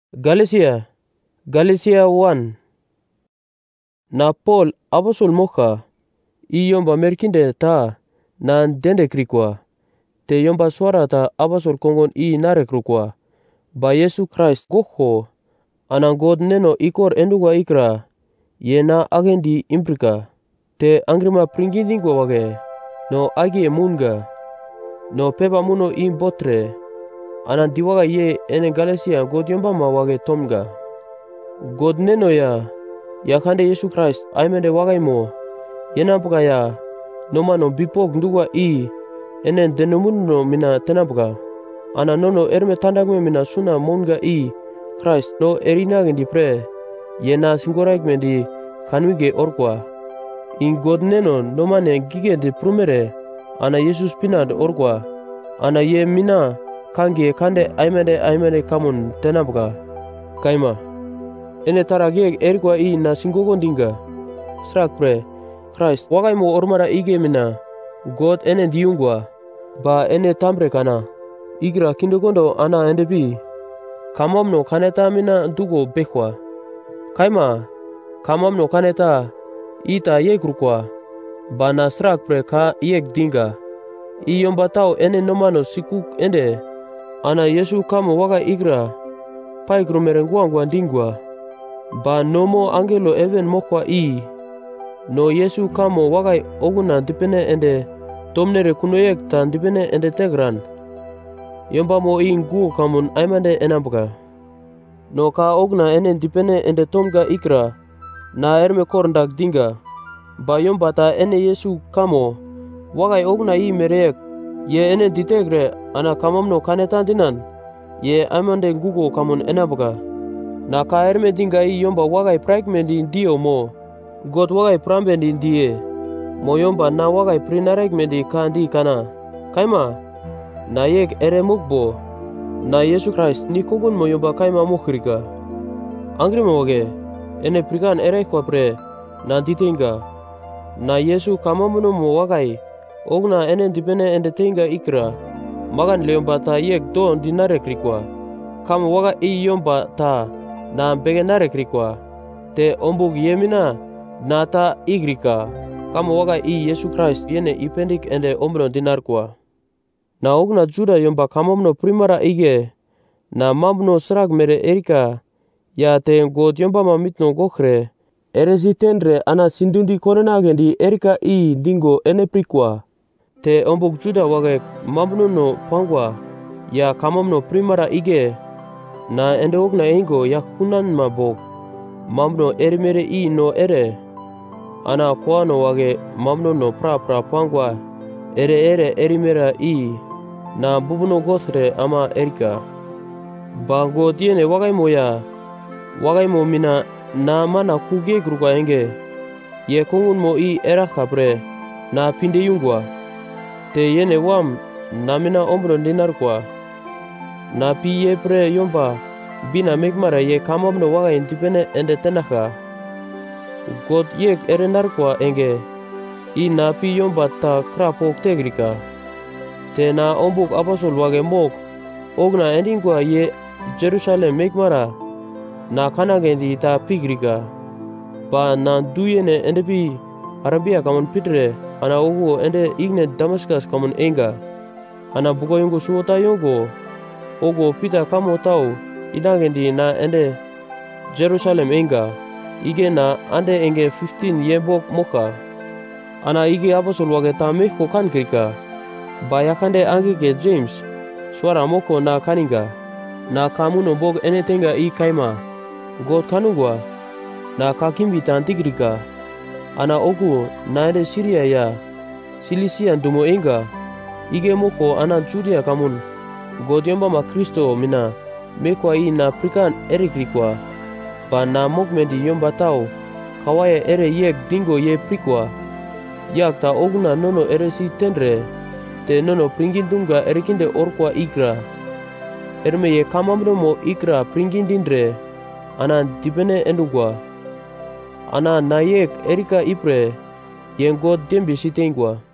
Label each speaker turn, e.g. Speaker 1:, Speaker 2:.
Speaker 1: Galatia 1. Na Paul apostol moka i yomba merkinde ta na dende krikwa te yomba suara ta apostol kongon i narekrukwa ba Yesu Christ gokho ana God neno ikor endungwa ikra ye na agendi imprika te angrima pringindingwa wage no agie munga no pepa muno i botre ana diwaga ye ene Galatia God yomba ma wage tomga God neno ya kande Yesu Christ aimende wagaimo yenapga ya nomano bipok nduwa i ene denomuno mina tenapga ana nono erme tandagme mina suna monga i Christ no erinagendi pre yena singoraikmendi kanwige orkwa in God neno nomane gige de prumere ana Jesus pinad orkwa ana ye mina kangie kande aimende kamun tenapga kaima ene tarage erkwa i na singogondinga strak pre Christ wagaimo ormara ige mina God ene diungwa ba ene tambre kana igra kindogondo ana endebi kamamno kaneta mina dugo bekwa kaima kamamno kaneta ita yegrukwa ba na strak pre ka yek dinga i yombatao ene nomano sikuk ende ana Yesu kamo waga igra paigrumere dingwa ba nomo angelo even mokwa i no Yesu kamo wagai oguna dipene ende tomnere kunoyek tan dipene ende tegran yomba mo i ngu kamun aimande enambuka no ka ogna ene dipene ende tomga ikra na erme korndak dinga ba yomba ta ene Yesu kamo wagai ogna i merek ye ene ditegre ana kamamno kanetan dinan ye aimande ngugo kamun enabuka na ka erme dinga i yomba wagai praikmendi dio mo God wagai prambendi die mo yomba na wagai prinarekmendi kandi kana kaima na yek ere mukbo na Yesu Christ ni kogun mo yomba kaima mukrika angrima wage ene prikan ere kwa pre na ditenga na Yesu kamamuno mo wagai ogna ene dipene ende tenga ikra magan leomba ta yek don dinarekrikwa kama waga i yomba ta na begenare krikwa te ombug yemina na ta igrika kama waga i Yesu Christ yene ipendik ende ombro dinarkwa na ogna juda yomba kamamno primara ige na mamno srag mere erika ya te God yomba mamitno gokre eresitenre ana sindundi korenagendi erika i dingo ene prikwa te ombug juda waga mamno no pangwa ya kamamno primara ige na ende ogna engo ya kunan mabok mamno erimere i no ere ana kwano wage mamno no pra pangwa ere erimera i na bubuno gosre ama erika bango tiene wagaimo mina na mana kuge gruga enge ye kongun mo i era kapre na pinde yungwa te yene wam na mina ombro dinarkwa na pi ye pre yomba bina megmara ye kamamno waga indipene ende tenaka God yek erenarkwa enge i na pi yomba ta krapok tegrika te na ombuk apostol wage mok ogna endingwa ye Jerusalem megmara na kanagendi ta pigrika ba na duyene ende pi Arabia kamun pitre ana ogo ende igne Damascus kamun enga ana bugo yungo suota yungo ogo pita kamo tau idagendi na ende Jerusalem enga ige na ande enge 15 yebok moka ana ige apostol wage ta meko kankrika ba yakande angige James suara moko na kaninga na kamuno bog ene tenga i kaima God kanungwa na kakimbi tantigrika ana ogu na ende Syria ya Silisia dumo enga ige moko ana Judea kamun God yomba ma Kristo mina mekwa i na prikan erikrikwa ba na mokmendi yomba tau kawaya ere yek dingo ye prikwa yak ta oguna nono ere si tendre te nono pringindunga erikinde orkwa ikra erme ye kamamno mo ikra pringindindre ana dipene endugwa ana na yek erika ipre yen God dembi sitengwa